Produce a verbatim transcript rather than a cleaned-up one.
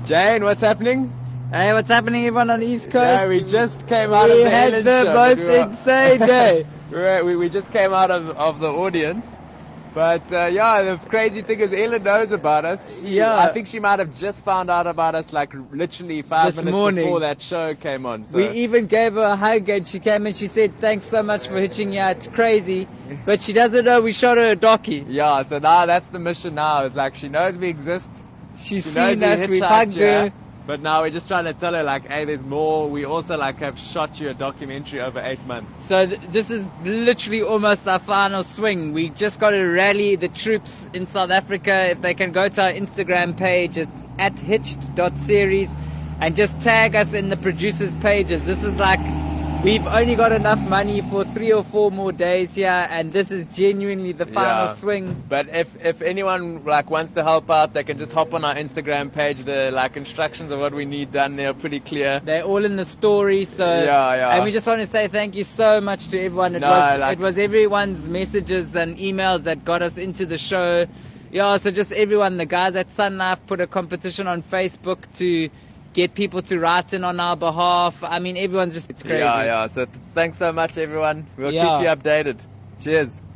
Jane, what's happening? Hey, what's happening, everyone on the East Coast? Yeah, we just came out we of the had Ellen the show, most we were- insane day. we, were- we, we just came out of, of the audience. But uh, yeah, the crazy thing is Ellen knows about us. She- Yeah. I think she might have just found out about us like literally five This minutes morning. before that show came on. So. We even gave her a hug and she came and she said, thanks so much for hitching here, it's crazy. But she doesn't know we shot her a docky. Yeah, so now that's the mission now. It's like she knows we exist. She's She knows seen us, we we've hitchhiked hugged here, her. but now we're just trying to tell her like, hey, there's more. We also like have shot you a documentary over eight months. So th- this is literally almost our final swing. We just got to rally the troops in South Africa. If they can go to our Instagram page, it's at hitched dot series, and just tag us in the producers' pages. This is like, we've only got enough money for three or four more days here, and this is genuinely the final Yeah. swing. But if if anyone like wants to help out, they can just hop on our Instagram page. The like instructions of what we need done there are pretty clear. They're all in the story, so Yeah, yeah. and we just want to say thank you so much to everyone. It No, was like- it was everyone's messages and emails that got us into the show. Yeah, so just everyone, the guys at Sun Life put a competition on Facebook to get people to write in on our behalf. I mean, everyone's just, it's crazy. Yeah, yeah. So th- thanks so much, everyone. We'll Yeah. keep you updated. Cheers.